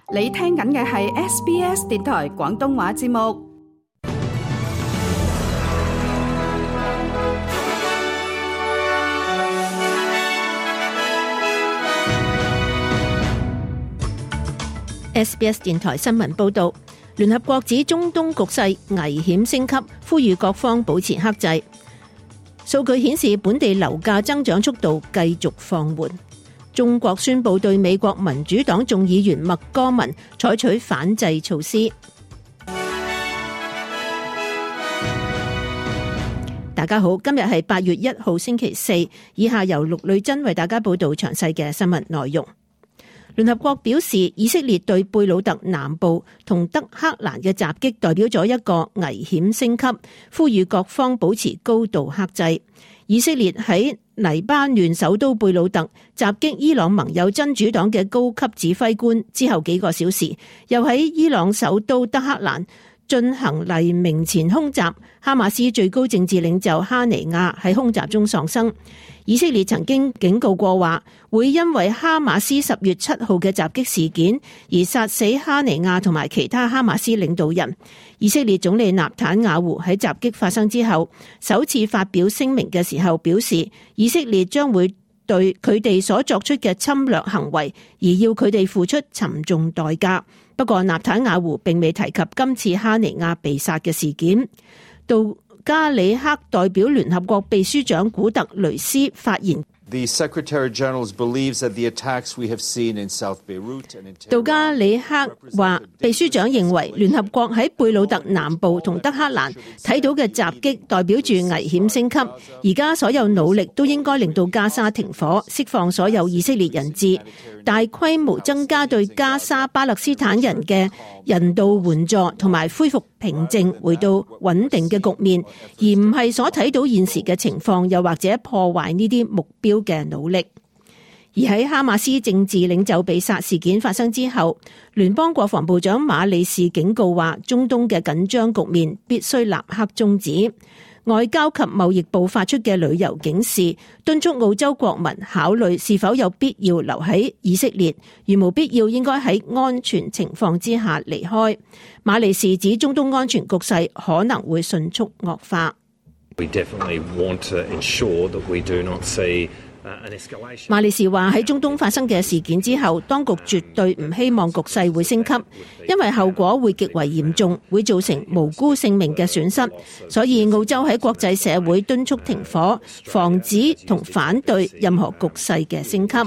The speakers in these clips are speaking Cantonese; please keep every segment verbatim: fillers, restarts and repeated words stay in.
你聽緊嘅係 S B S 電台廣東話節目。 S B S 電台新聞報道，聯合國指中東局勢危險升級，呼籲各方保持克制。數據顯示本地樓價增長速度繼續放緩。中國宣布對美國民主黨眾議員麥戈文採取反制措施。大家好，今日係八月一號星期四，以下由陸女珍為大家報道詳細嘅新聞內容。聯合國表示，以色列對貝魯特南部同德黑蘭嘅襲擊代表咗一個危險升級，呼籲各方保持高度克制。以色列喺黎巴嫩首都貝魯特襲擊伊朗盟友真主黨嘅高級指揮官之後幾個小時，又喺伊朗首都德黑蘭進行黎明前空襲，哈馬斯最高政治領袖哈尼亞喺空襲中喪生。以色列曾經警告過話，會因為哈馬斯十月七號嘅襲擊事件而殺死哈尼亞同埋其他哈馬斯領導人。以色列總理納坦雅胡喺襲擊發生之後首次發表聲明嘅時候表示，以色列將會對佢哋所作出嘅侵略行為而要佢哋付出沉重代價。不過納坦雅胡並未提及今次哈尼亞被殺嘅事件。杜加里克代表聯合國秘書長古特雷斯發言。 The Secretary General believes that the attacks we have seen in South Beirut and in 杜加里克話，秘書長認為聯合國喺貝魯特南部同德黑蘭睇到嘅襲擊代表住危險升級，而家所有努力都應該令到加沙停火，釋放所有以色列人質，大規模增加對加沙巴勒斯坦人嘅人道援助，同埋恢復平靜回到穩定嘅局面，而唔係所睇到現時嘅情況，又或者破壞呢啲目標嘅努力。而喺哈馬斯政治領袖被殺事件發生之後，聯邦國防部長馬里士警告話，中東嘅緊張局面必須立刻終止。外交及貿易部發出嘅旅遊警示，敦促澳洲國民考慮是否有必要留喺以色列，如無必要應該喺安全情況之下離開。馬里士指中東安全局勢可能會迅速惡化。 We definitely want to ensure that we do not see an escalation. 馬里士話喺中東發生嘅事件之後，當局絕對唔希望局勢會升級，因為後果會極為嚴重，會造成無辜性命嘅損失。所以澳洲喺國際社會敦促停火，防止同反對任何局勢嘅升級。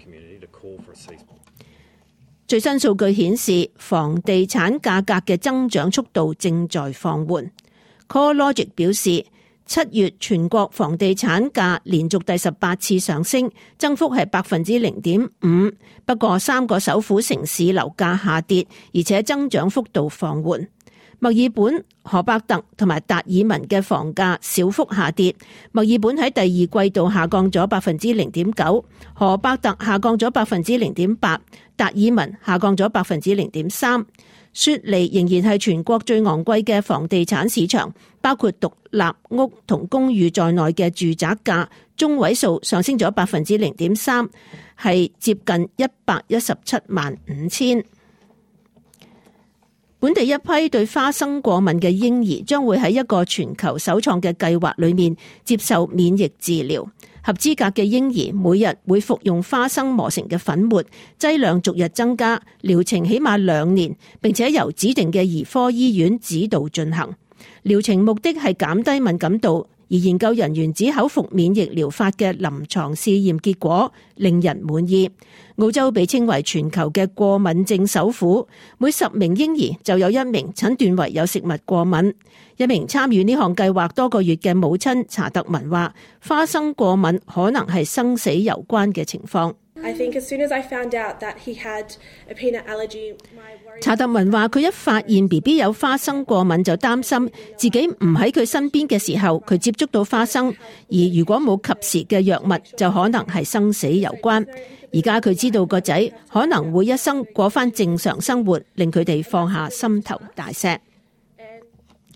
最新數據顯示，房地產價格嘅增長速度正在放緩。CoreLogic 表示，七月全國房地產價連續第十八次上升，增幅係百分之零點五。不過三個首府城市樓價下跌，而且增長幅度放緩。墨爾本、荷伯特同埋達爾文嘅房價小幅下跌。墨爾本喺第二季度下降咗百分之零點九，荷伯特下降咗百分之零點八，達爾文下降咗百分之零點三。雪梨仍然係全國最昂貴嘅房地產市場，包括獨立屋同公寓在內嘅住宅價中位數上升咗百分之零點三，係接近一百一十七萬五千。本地一批對花生過敏嘅嬰兒將會喺一個全球首創嘅計劃裏面接受免疫治療。合資格嘅嬰兒每日會服用花生磨成嘅粉末，劑量逐日增加，療程起碼兩年，並且由指定嘅兒科醫院指導進行。療程目的係減低敏感度，而研究人員指口服免疫療法嘅臨床試驗結果令人滿意。澳洲被稱為全球嘅過敏症首府，每十名嬰兒就有一名診斷為有食物過敏。一名參與呢項計劃多個月嘅母親查特文話，花生過敏可能係生死攸關嘅情況。 I think as soon as I found out that he had a peanut allergy, my worry... 查特文話，佢一發現 B B 有花生過敏就擔心自己唔喺佢身邊嘅時候佢接觸到花生，而如果冇及時嘅藥物就可能係生死攸關。而家佢知道個仔可能會一生過返正常生活，令佢哋放下心頭大石。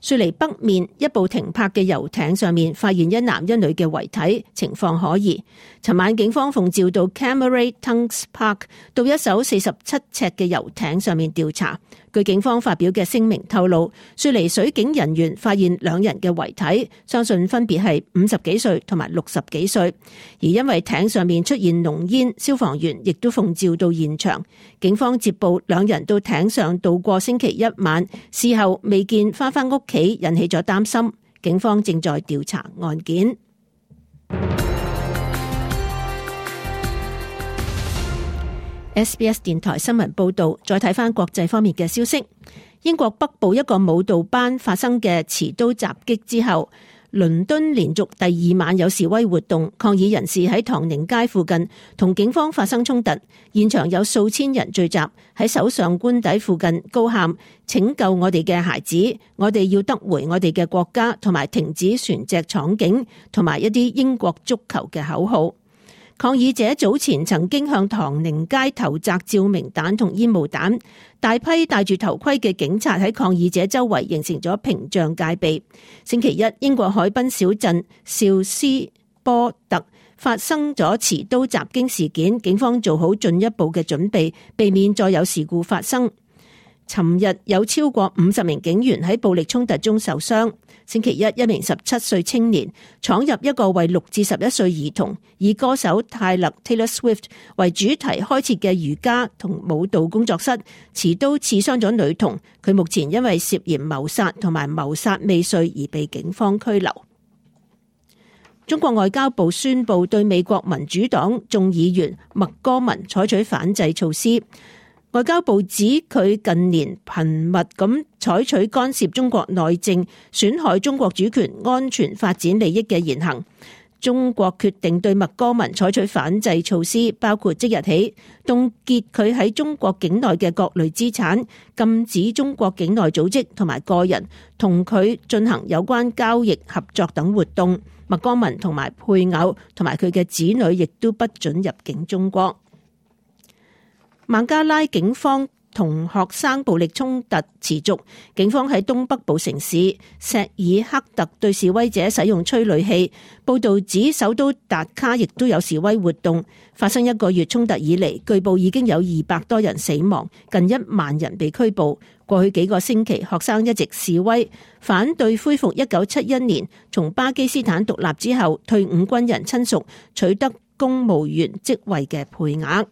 雪梨北面一部停泊嘅遊艇上面發現一男一女嘅遺體，情況可疑。尋晚警方奉召到 Cammeray Tunks Park 到一艘四十七尺嘅遊艇上面調查。據警方發表嘅聲明透露，雪梨水警人員發現兩人嘅遺體，相信分別係五十幾歲同埋六十幾歲。而因為艇上面出現濃煙，消防員亦都奉召到現場。警方接報兩人到艇上度過星期一晚，事後未見翻返屋企，引起咗擔心。警方正在調查案件。S B S 電台新聞報道，再睇返國際方面嘅消息。英國北部一個舞蹈班發生嘅持刀襲擊之後，倫敦連續第二晚有示威活動，抗議人士喺唐寧街附近同警方發生衝突，現場有數千人聚集喺首相官邸附近高喊拯救我哋嘅孩子，我哋要得回我哋嘅國家，同埋停止船隻闖境，同埋一啲英國足球嘅口號。抗議者早前曾經向唐寧街投擲照明彈同煙霧彈，大批戴住頭盔嘅警察喺抗議者周圍形成咗屏障戒備。星期一，英國海濱小鎮紹斯波特發生咗持刀襲擊事件，警方做好進一步嘅準備，避免再有事故發生。尋日有超過五十名警員喺暴力衝突中受傷。星期一，一名十七歲青年闖入一個為六至十一歲兒童以歌手泰勒 Taylor Swift 為主題開設嘅瑜伽同舞蹈工作室，持刀刺傷咗女童。佢目前因為涉嫌謀殺同埋謀殺未遂而被警方拘留。中國外交部宣布對美國民主黨眾議員麥戈文採取反制措施。外交部指佢近年頻密咁採取干涉中國內政、損害中國主權、安全、發展利益嘅言行。中國決定對麥戈文採取反制措施，包括即日起凍結佢喺中國境內嘅各類資產，禁止中國境內組織同埋個人同佢進行有關交易、合作等活動。麥戈文同埋配偶同埋佢嘅子女亦都不准入境中國。孟加拉警方同學生暴力衝突持續，警方喺東北部城市錫爾克特對示威者使用催淚氣。報道指首都達卡亦都有示威活動。發生一個月衝突以嚟，據報已經有二百多人死亡，近一萬人被拘捕。過去幾個星期，學生一直示威，反對恢復一九七一年從巴基斯坦獨立之後退伍軍人親屬取得公務員職位嘅配額。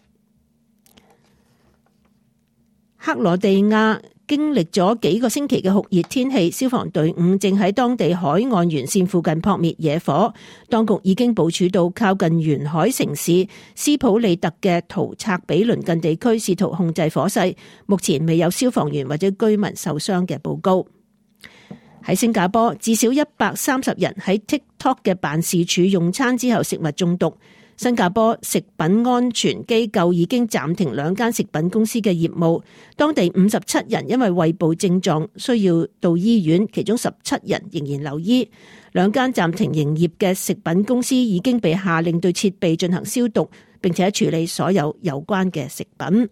克羅地亞經歷咗幾個星期嘅酷熱天氣，消防隊伍正喺當地海岸沿線附近撲滅野火。當局已經部署到靠近沿海城市斯普利特嘅圖察比鄰近地區，試圖控制火勢。目前未有消防員或者居民受傷嘅報告。喺新加坡，至少一百三十人喺 TikTok 嘅辦事處用餐之後食物中毒。新加坡食品安全機構已經暫停兩間食品公司嘅業務，當地五十七人因為胃部症狀需要到醫院，其中十七人仍然留醫。兩間暫停營業嘅食品公司已經被下令對設備進行消毒，並且處理所有有關嘅食品。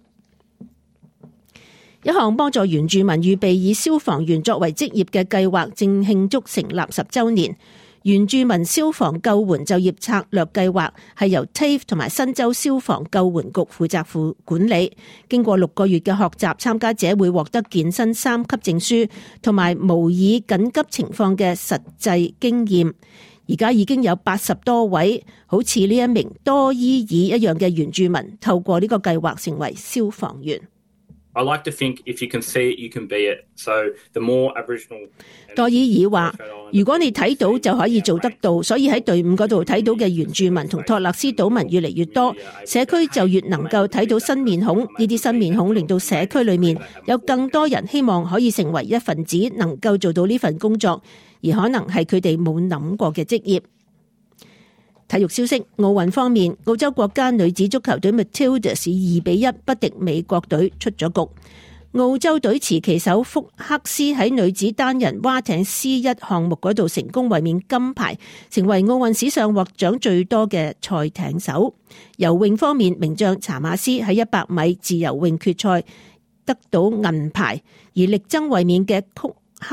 一項幫助原住民預備以消防員作為職業嘅計劃正慶祝成立十週年。原住民消防救援就業策略計劃係由 T A F E 同埋新州消防救援局負責負管理。經過六個月嘅學習，參加者會獲得健身三級證書同埋模擬緊急情況嘅實際經驗。而家已經有八十多位好似呢一名多伊爾一樣嘅原住民透過呢個計劃成為消防員。 I like to think if you can see it, you can be it. So the more Aboriginal 多伊爾話，如果你睇到就可以做得到，所以喺隊伍嗰度睇到嘅原住民同托勒斯島民越嚟越多，社區就越能夠睇到新面孔。呢啲新面孔令到社區裏面有更多人希望可以成為一份子，能夠做到呢份工作，而可能係佢哋冇諗過嘅職業。體育消息，奧運方面，澳洲國家女子足球隊 Matildas 以二比一不敵美國隊出咗局。澳洲隊持旗手福克斯喺女子單人划艇 C 一項目嗰度成功衛冕金牌，成為奧運史上獲獎最多嘅賽艇手。游泳方面，名將查馬斯喺一百米自由泳決賽得到銀牌，而力爭衛冕嘅曲克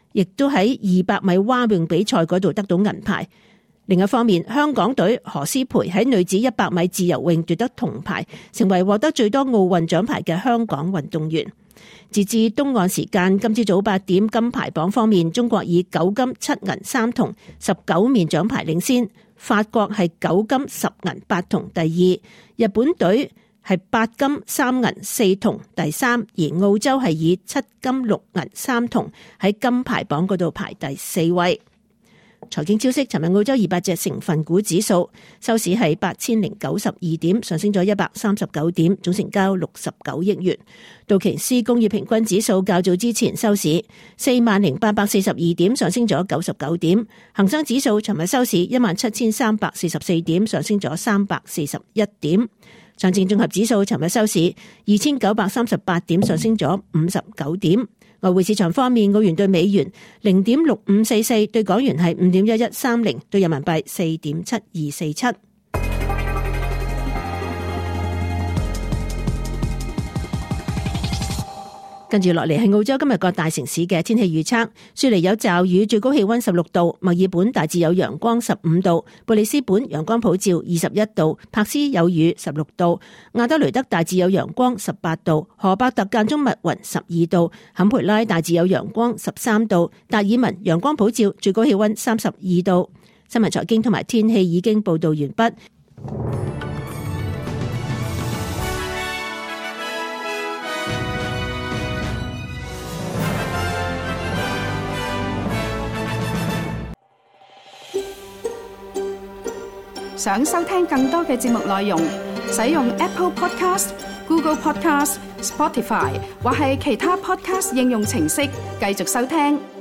亦都喺二百米蛙泳比賽嗰度得到銀牌。另一方面，香港隊何詩蓓喺女子一百米自由泳奪得銅牌，成為獲得最多奧運獎牌嘅香港運動員。截至東岸時間，今朝早八點，金牌榜方面，中國以九金七銀三銅十九面獎牌領先，法國係九金十銀八銅第二，日本隊係八金三銀四銅第三，而澳洲係以七金六銀三銅喺金牌榜嗰度排第四位。財經消息，尋日澳洲二百隻成分股指數收市係八千零九十二點，上升咗一百三十九點，總成交六十九億元。道瓊斯工業平均指數較早之前收市四萬零八百四十二點，上升咗九十九點。恒生指數尋日收市一萬七千三百四十四點，上升咗三百四十一點。上證綜合指數尋日收市二千九百三十八點，上升咗五十九點。外匯市場方面，澳元對美元零點六五四四，對港元係五點一一三零，對人民幣四點七二四七。跟住落嚟係澳洲今日各大城市嘅天氣預測。雪梨有驟雨，最高氣溫十六度；墨爾本大致有陽光，十五度；布里斯本陽光普照，二十一度；柏斯有雨，十六度；亞德雷德大致有陽光，十八度；荷伯特間中密雲，十二度；坎培拉大致有陽光，十三度；達爾文陽光普照，最高氣溫三十二度。新聞財經同埋天氣已經報道完畢。 想收聽更多嘅節目內容，使用 Apple Podcast、Google Podcast、Spotify 或係其他 Podcast 應用程式繼續收聽。